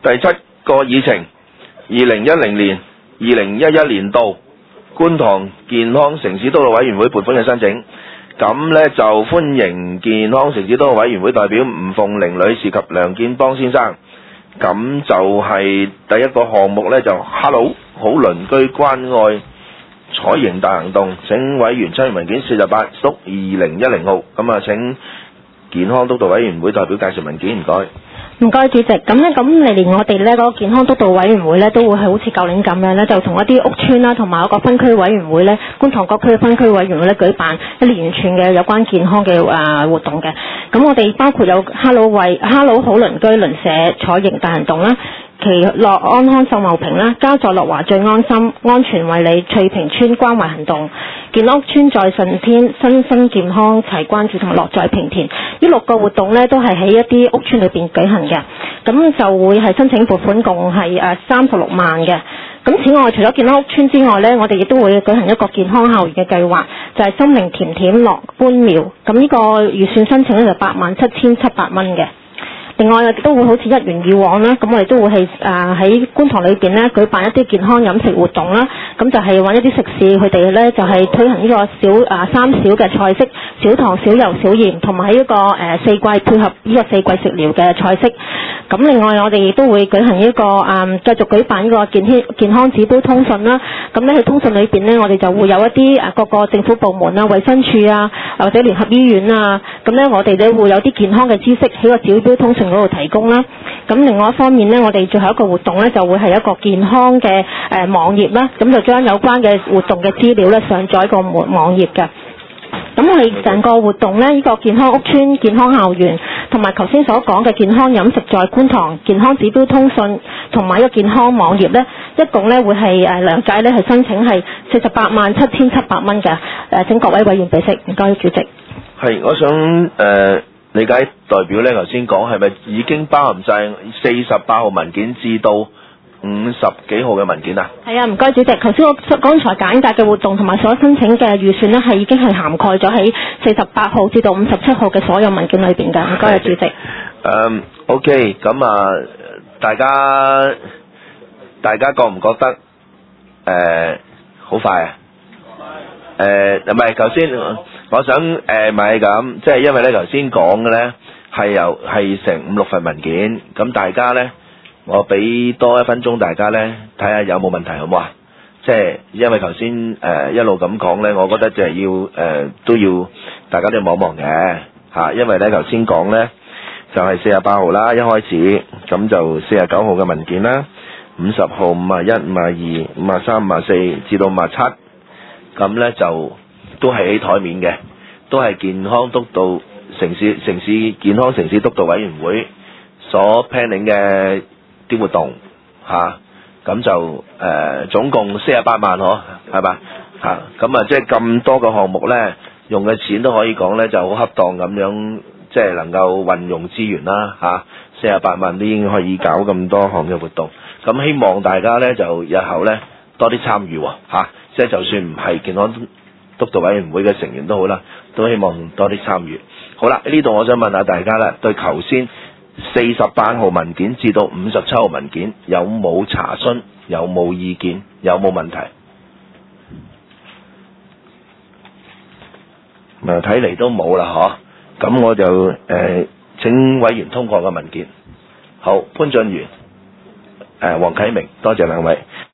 第7個議程，2010年、2011年度觀塘健康城市督導委員會撥款嘅申請。咁呢就歡迎健康城市督導委員會代表吳鳳玲女士及梁建邦先生。咁就係第一個項目呢，就 Hello 好鄰居關愛採營大行動，請委員參閱文件48/2010號。咁啊，請健康督導委員會代表介紹文件，唔該。 唔該，主席。咁嚟年我哋呢嗰個健康督導委員會呢，都會係好似舊年咁樣呢，就同一啲屋邨啦，同埋一個分區委員會呢，觀塘各區嘅分區委員會呢，舉辦一連串嘅有關健康嘅活動嘅。咁我哋包括有 Hello 好鄰居鄰舍採營大行動啦，其樂安康秀茂坪啦，家在樂華最安心，安全為你翠屏村關懷行動，健屋村在順天，身心健康齊關注，同埋樂在平田。呢6個活動呢，都係喺一啲屋村裏邊舉行嘅，咁就會係申請撥款共係36萬嘅。咁此外，除咗健康屋村之外呢，我哋亦都會舉行一個健康校園嘅計劃，就係心靈甜甜樂觀苗。咁呢個預算申請呢，就87,700蚊嘅。另外亦都會好似一如以往啦，咁我哋都會係喺觀塘裏邊呢舉辦一啲健康飲食活動啦，咁就係揾一啲食肆，佢哋呢就係推行呢個3小嘅菜式，少糖少油少鹽，同埋呢個4季配合呢個4季食療嘅菜式。咁另外我哋亦都會舉行一個繼續舉辦呢個健康指標通訊啦。咁呢喺通訊裏邊呢，我哋就會有一啲各個政府部門啊、衛生署啊，或者聯合醫院啊，咁呢我哋呢會有啲健康嘅知識喺個指標通訊嗰度提供啦。咁另外一方面呢，我哋最後一個活動呢，就會係一個健康嘅網頁啦，咁就將有關嘅活動嘅資料呢上載個網頁嘅。咁我哋成個活動呢，呢個健康屋邨、健康校園，同埋頭先所講嘅健康飲食在觀塘、健康指標通訊，同埋一個健康網頁呢，一共呢會係兩屆呢係申請係48,7,700蚊嘅。請各位委員俾息，唔該主席。 係，我想理解代表呢頭先講係咪已經包含晒48號文件至到50幾號嘅文件啊？係啊，唔該主席。頭先我剛才簡介嘅活動同埋所申請嘅預算呢，係已經係涵蓋咗喺48號至到57號嘅所有文件裏邊㗎。唔該主席。 OK， 咁啊，大家覺唔覺得好快啊？唔係，頭先我想咪咁，即係因為呢頭先講嘅呢係成5-6份文件，咁大家呢，我俾多1分鐘大家呢睇下有冇問題好唔好啊？即係因為頭先一路咁講呢，我覺得就係要都要大家都要望嘅嚇，因為呢頭先講呢就係48號啦，一開始咁就49號嘅文件啦，50號、51、52、53、54至到57，咁呢就都係喺台面嘅，都係健康督導城市健康城市督導委員會所 planning 嘅啲活動嚇，咁就總共48萬嗬，係嘛嚇？咁啊即係咁多個項目呢，用嘅錢都可以講呢就好恰當咁樣，即係能夠運用資源啦嚇。48萬都已經可以搞咁多項嘅活動，咁希望大家呢就日後呢多啲參與嚇，即係就算唔係健康督導委員會嘅成員都好啦，都希望多啲參與。好啦，呢度我想問下大家啦，對頭先48號文件至到57號文件有冇查詢？有冇意見？有冇問題？睇嚟都冇啦嗬，咁我就請委員通過個文件。好，潘俊源、黃啟明，多謝兩位。